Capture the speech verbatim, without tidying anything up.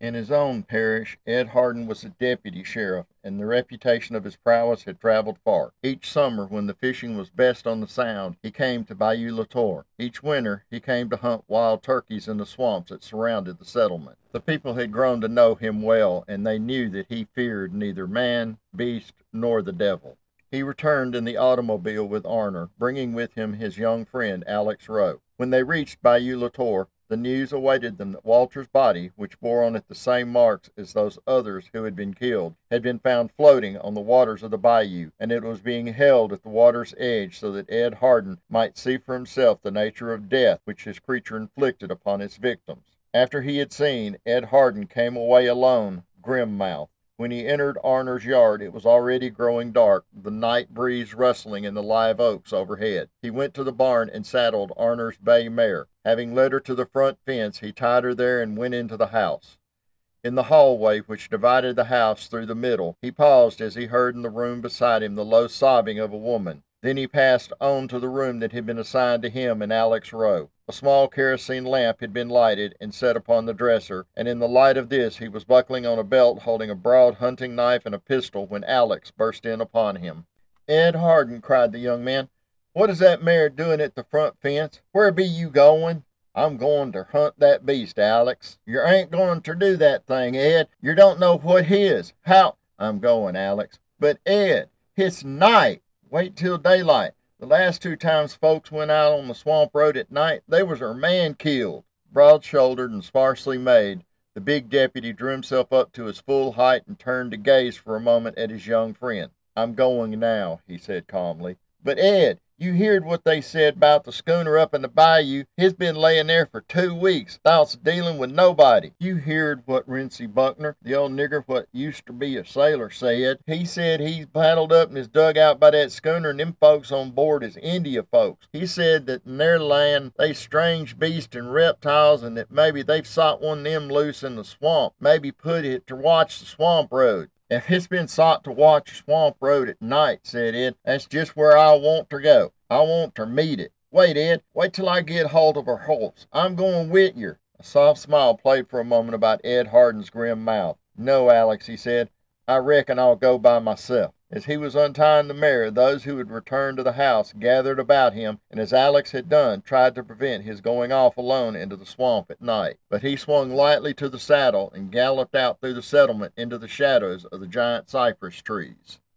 In his own parish, Ed Hardin was a deputy sheriff, and the reputation of his prowess had traveled far. Each summer, when the fishing was best on the Sound, he came to Bayou La Torre. Each winter, he came to hunt wild turkeys in the swamps that surrounded the settlement. The people had grown to know him well, and they knew that he feared neither man, beast, nor the devil. He returned in the automobile with Arnold, bringing with him his young friend, Alex Rowe. When they reached Bayou La Torre, the news awaited them that Walter's body, which bore on it the same marks as those others who had been killed, had been found floating on the waters of the bayou, and it was being held at the water's edge so that Ed Hardin might see for himself the nature of death which his creature inflicted upon its victims. After he had seen, Ed Hardin came away alone, grim-mouthed. When he entered Arner's yard it was already growing dark, the night breeze rustling in the live oaks overhead. He went to the barn and saddled Arner's bay mare. Having led her to the front fence, he tied her there and went into the house. In the hallway which divided the house through the middle, he paused as he heard in the room beside him the low sobbing of a woman. Then he passed on to the room that had been assigned to him and Alex Rowe. A small kerosene lamp had been lighted and set upon the dresser, and in the light of this he was buckling on a belt holding a broad hunting knife and a pistol when Alex burst in upon him. "Ed Hardin," cried the young man, "what is that mare doing at the front fence? Where be you going?" "I'm going ter hunt that beast, Alex." "Yer ain't going ter do that thing, Ed. Yer don't know what his. How—" "I'm going, Alex." "But, Ed, hit's night. Wait till daylight. The last two times folks went out on the swamp road at night, they was a man killed." Broad-shouldered and sparsely made, the big deputy drew himself up to his full height and turned to gaze for a moment at his young friend. "I'm going now," he said calmly. "But, Ed, you heerd what they said 'bout the schooner up in the bayou. Hit's been layin' there for two weeks, thout's dealin' with nobody. You heerd what Rency Buckner, the old nigger what used ter be a sailor, said. He said he's paddled up in his dugout by that schooner, and them folks on board is India folks. He said that in their land they's strange beasts and reptiles, and that maybe they've sot one of them loose in the swamp, maybe put it ter watch the swamp road." "If it's been sot to watch a swamp road at night," said Ed, "that's just where I want ter go. I want ter meet it. Wait, Ed, wait till I get hold of her horse. I'm going with yer." A soft smile played for a moment about Ed Hardin's grim mouth. "No, Alex," he said, "I reckon I'll go by myself." As he was untying the mare, those who had returned to the house gathered about him, and as Alex had done, tried to prevent his going off alone into the swamp at night. But he swung lightly to the saddle and galloped out through the settlement into the shadows of the giant cypress trees.